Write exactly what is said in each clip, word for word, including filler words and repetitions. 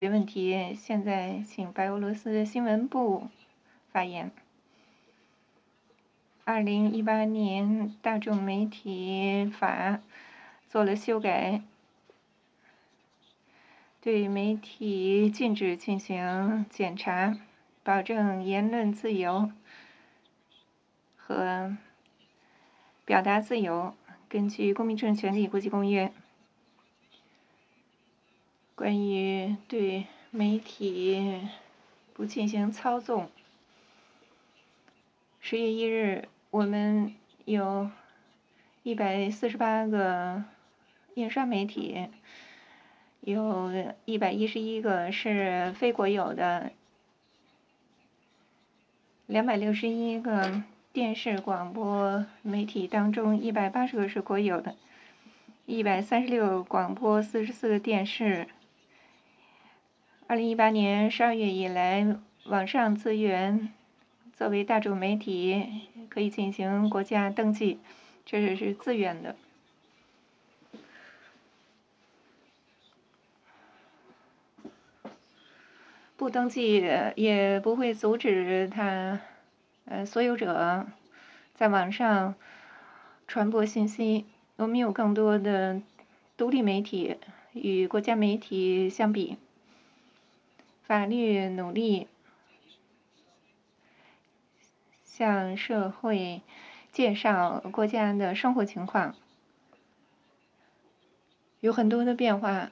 没问题，现在请白俄罗斯新闻部发言。二零一八年大众媒体法做了修改，对媒体禁止进行检查，保证言论自由和表达自由。根据《公民政治权利国际公约》，关于对媒体不进行操纵。十月一日，我们有一百四十八个印刷媒体，有一百一十一个是非国有的，两百六十一个电视广播媒体当中，一百八十个是国有的，一百三十六广播，四十四个电视。二零一八年十二月以来，网上资源作为大众媒体可以进行国家登记，这是自愿的。不登记也不会阻止他呃所有者在网上传播信息。我们有更多的独立媒体，与国家媒体相比，法律努力向社会介绍国家的生活情况，有很多的变化。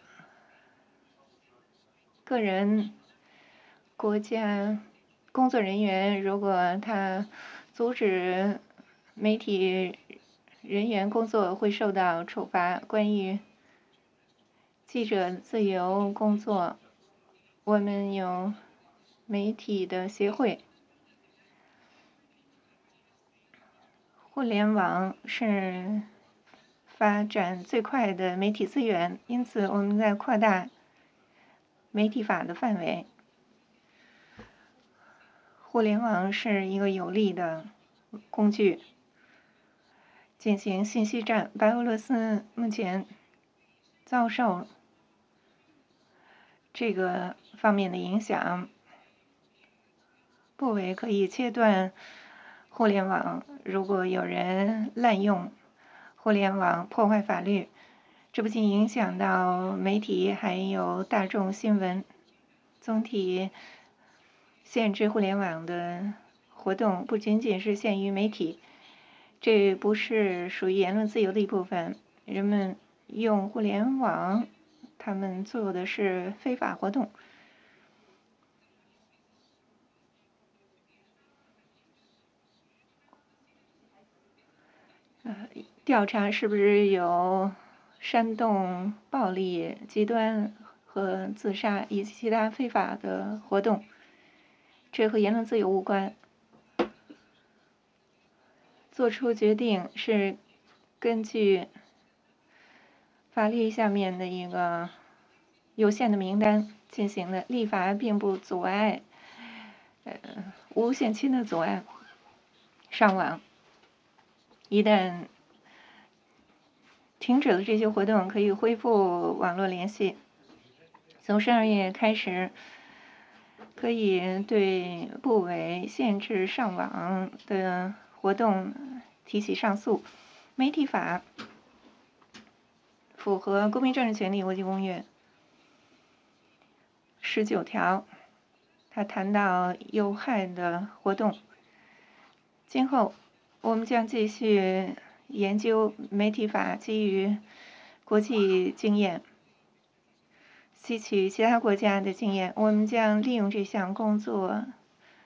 个人、国家工作人员，如果他阻止媒体人员工作，会受到处罚。关于记者自由工作，我们有媒体的协会。互联网是发展最快的媒体资源，因此我们在扩大媒体法的范围。互联网是一个有利的工具，进行信息战。白俄罗斯目前遭受这个方面的影响，部委可以切断互联网。如果有人滥用互联网破坏法律，这不仅影响到媒体，还有大众新闻。总体限制互联网的活动不仅仅是限于媒体，这不是属于言论自由的一部分。人们用互联网，他们做的是非法活动。调查是不是有煽动暴力、极端和自杀以及其他非法的活动，这和言论自由无关。做出决定是根据法律下面的一个有限的名单进行的，立法并不阻碍呃无限期的阻碍上网。一旦停止了这些活动，可以恢复网络联系。从十二月开始，可以对部委限制上网的活动提起上诉。媒体法符合《公民政治权利国际公约》十九条，他谈到有害的活动。今后我们将继续研究媒体法，基于国际经验，吸取其他国家的经验。我们将利用这项工作